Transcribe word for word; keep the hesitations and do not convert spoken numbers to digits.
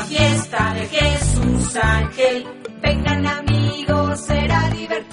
fiesta de Jesús Ángel. Vengan amigos, será divertido.